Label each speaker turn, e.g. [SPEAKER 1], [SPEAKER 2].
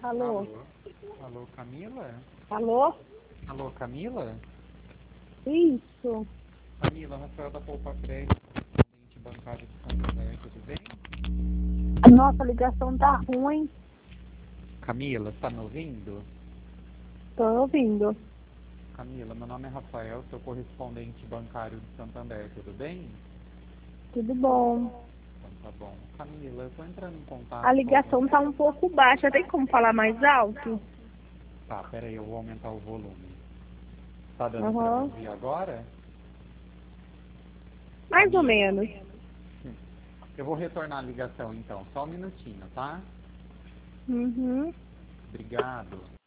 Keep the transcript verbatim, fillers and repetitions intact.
[SPEAKER 1] Alô?
[SPEAKER 2] Alô? Alô, Camila?
[SPEAKER 1] Alô?
[SPEAKER 2] Alô, Camila?
[SPEAKER 1] Isso.
[SPEAKER 2] Camila, Rafael da Poupa Crédito, correspondente bancário de Santander, tudo bem?
[SPEAKER 1] Nossa, a ligação tá ruim.
[SPEAKER 2] Camila, tá me ouvindo?
[SPEAKER 1] Tô ouvindo.
[SPEAKER 2] Camila, meu nome é Rafael, sou correspondente bancário de Santander, tudo bem?
[SPEAKER 1] Tudo bom.
[SPEAKER 2] Então tá bom. Camila, eu tô entrando em
[SPEAKER 1] A
[SPEAKER 2] contato com
[SPEAKER 1] ligação tá um
[SPEAKER 2] você.
[SPEAKER 1] pouco baixa. Tem como falar mais alto?
[SPEAKER 2] Tá, peraí, eu vou aumentar o volume. Tá dando pra me
[SPEAKER 1] Aham.
[SPEAKER 2] ouvir agora?
[SPEAKER 1] Mais ou
[SPEAKER 2] Camila?
[SPEAKER 1] menos.
[SPEAKER 2] Hum. Eu vou retornar a ligação então, só um minutinho, tá?
[SPEAKER 1] Uhum.
[SPEAKER 2] Obrigado.